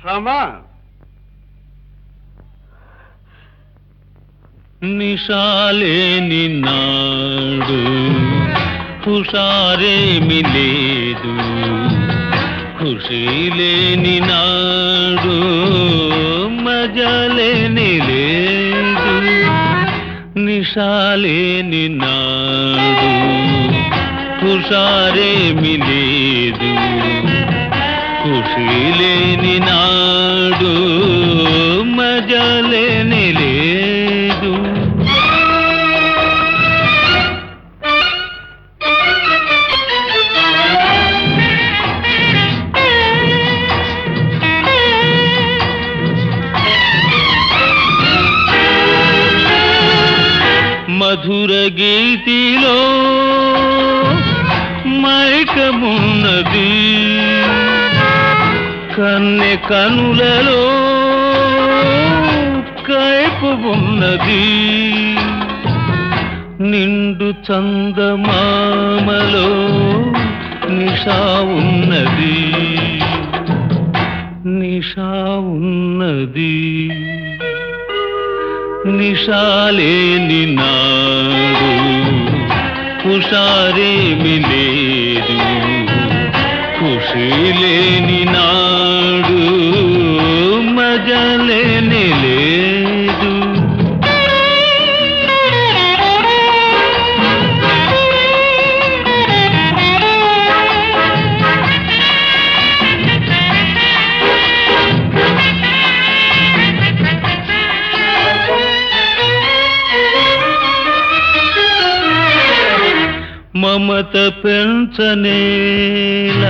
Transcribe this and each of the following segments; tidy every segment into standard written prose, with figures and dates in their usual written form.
రామా నిశాలేని నాడు హుషారేమి లేదు, ఖుషీ లేని నాడు మజలేని లేదు. నిశాలేని నాడు హుషారేమి లేదు, ఖుషీ లేని నాడు మజలేని లేదు. మధుర గీతిలో మైకమున్నది, కన్నె కనులలో కైపు ఉన్నది. నిండు చందమామలో నిషా ఉన్నది, నిషా ఉన్నది. నిశాలేని నాడు హుషారేమి లేదు, ఖుషీ లేని నాడు మజలేని లేదు. మమత పెంచనేలా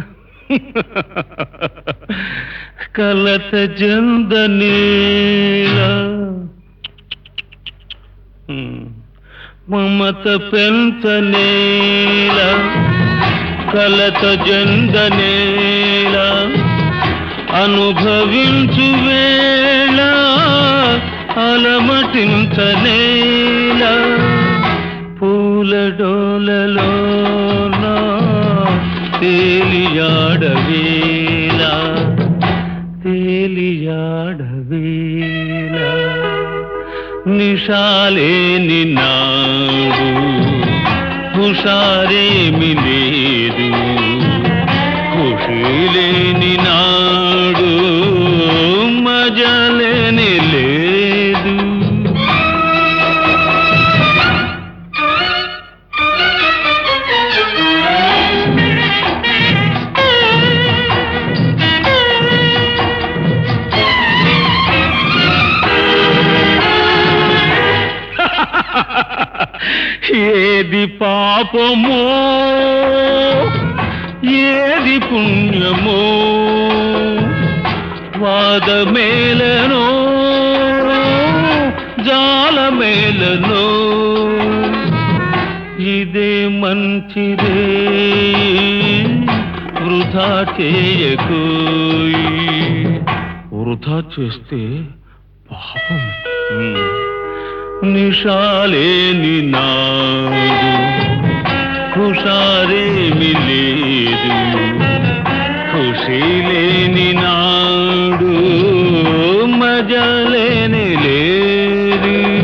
కలత జందనేలా, మమత పెంచనేలా కలత జందనేలా, అనుభవించు వేళ అలమటించనేలా. పూల డోలలోన తేలియాడవేలా, తేలియాడవేలా. నిశాలేని నాడు హుషారేమి లేదు, ఖుషీ లేని నాడు మజలేని లేదు. ఏది పాపమో ఏది పుణ్యమో, వాదమేలనో జాలమేలనో, ఇదే మంచిదే వృధా చేయకోయి. వృధా చేస్తే పాపం. నిశాలేని నాడు హుషారేమి లేదు, ఖుషీ లేని నాడు మజలేని లేదు.